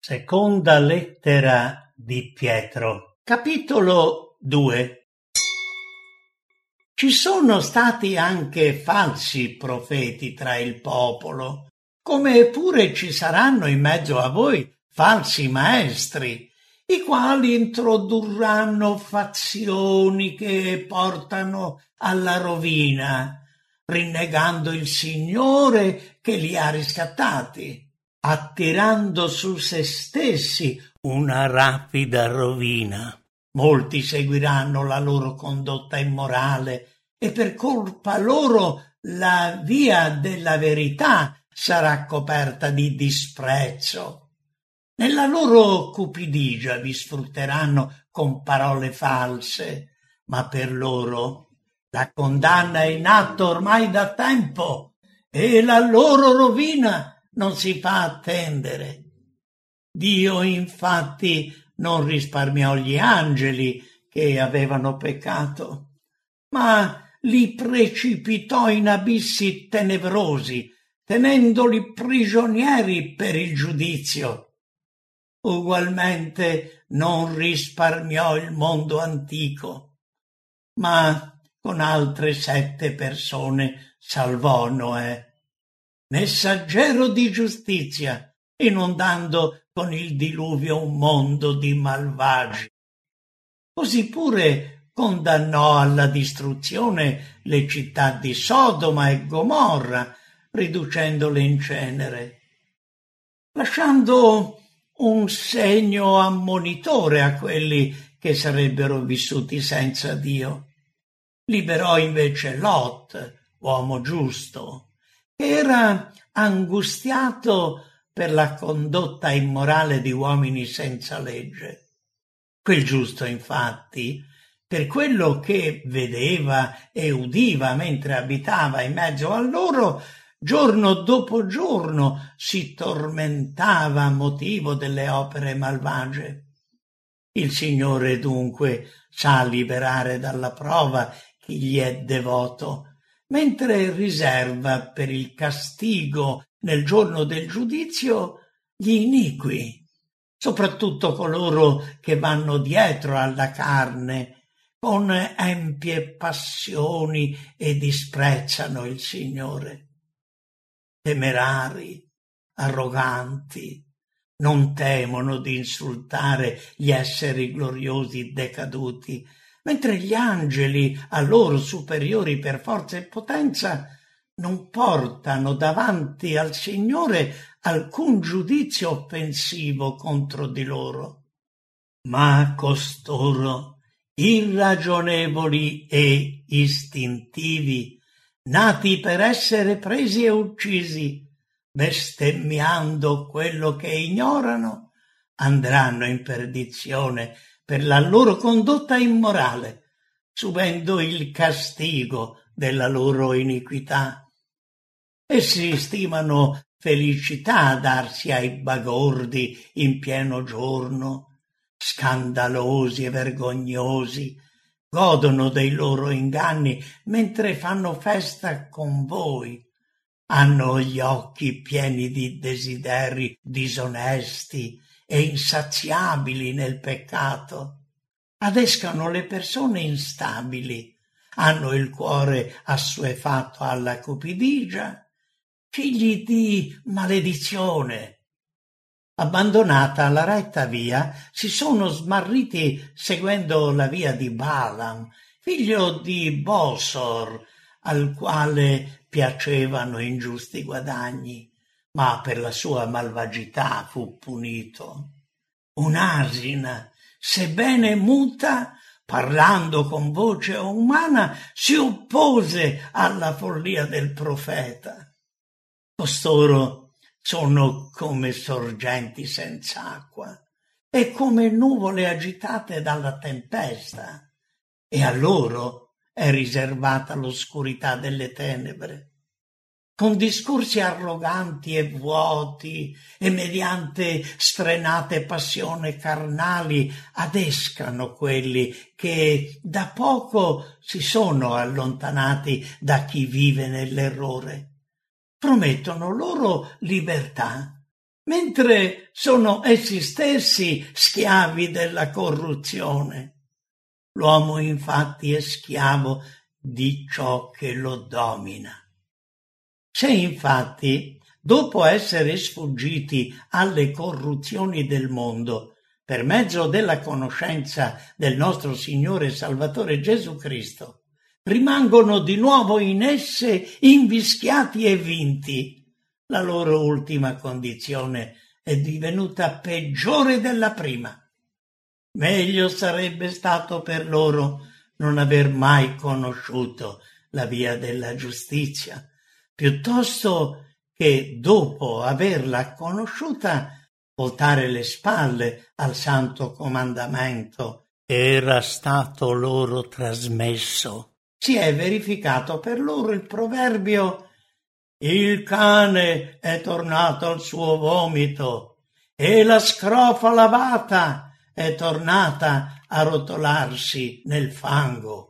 Seconda lettera di Pietro, capitolo 2. Ci sono stati anche falsi profeti tra il popolo, come pure ci saranno in mezzo a voi falsi maestri, i quali introdurranno fazioni che portano alla rovina, rinnegando il Signore che li ha riscattati, attirando su se stessi una rapida rovina. Molti seguiranno la loro condotta immorale e per colpa loro la via della verità sarà coperta di disprezzo. Nella loro cupidigia vi sfrutteranno con parole false, ma per loro la condanna è in atto ormai da tempo e la loro rovina non si fa attendere. Dio infatti non risparmiò gli angeli che avevano peccato, ma li precipitò in abissi tenebrosi, tenendoli prigionieri per il giudizio. Ugualmente non risparmiò il mondo antico, ma con altre 7 persone salvò Noè, messaggero di giustizia, inondando con il diluvio un mondo di malvagi. Così pure condannò alla distruzione le città di Sodoma e Gomorra, riducendole in cenere, lasciando un segno ammonitore a quelli che sarebbero vissuti senza Dio. Liberò invece Lot, uomo giusto, che era angustiato per la condotta immorale di uomini senza legge. Quel giusto, infatti, per quello che vedeva e udiva mentre abitava in mezzo a loro, giorno dopo giorno si tormentava a motivo delle opere malvagie. Il Signore dunque sa liberare dalla prova chi gli è devoto, mentre riserva per il castigo nel giorno del giudizio gli iniqui, soprattutto coloro che vanno dietro alla carne con empie passioni e disprezzano il Signore. Temerari, arroganti, non temono di insultare gli esseri gloriosi decaduti, mentre gli angeli, a loro superiori per forza e potenza, non portano davanti al Signore alcun giudizio offensivo contro di loro. Ma costoro, irragionevoli e istintivi, nati per essere presi e uccisi, bestemmiando quello che ignorano, andranno in perdizione per la loro condotta immorale, subendo il castigo della loro iniquità. Essi stimano felicità darsi ai bagordi in pieno giorno, scandalosi e vergognosi, godono dei loro inganni mentre fanno festa con voi. Hanno gli occhi pieni di desideri disonesti e insaziabili nel peccato. Adescano le persone instabili, hanno il cuore assuefatto alla cupidigia, figli di maledizione. Abbandonata la retta via, si sono smarriti seguendo la via di Balaam, figlio di Bosor, al quale piacevano ingiusti guadagni, ma per la sua malvagità fu punito. Un'asina, sebbene muta, parlando con voce umana, si oppose alla follia del profeta. Costoro sono come sorgenti senza acqua e come nuvole agitate dalla tempesta, e a loro è riservata l'oscurità delle tenebre. Con discorsi arroganti e vuoti e mediante sfrenate passioni carnali adescano quelli che da poco si sono allontanati da chi vive nell'errore. Promettono loro libertà, mentre sono essi stessi schiavi della corruzione. L'uomo infatti è schiavo di ciò che lo domina. Se infatti, dopo essere sfuggiti alle corruzioni del mondo, per mezzo della conoscenza del nostro Signore e Salvatore Gesù Cristo, rimangono di nuovo in esse invischiati e vinti, la loro ultima condizione è divenuta peggiore della prima. Meglio sarebbe stato per loro non aver mai conosciuto la via della giustizia, piuttosto che dopo averla conosciuta voltare le spalle al santo comandamento che era stato loro trasmesso. Si è verificato per loro il proverbio: il cane è tornato al suo vomito e la scrofa lavata è tornata a rotolarsi nel fango.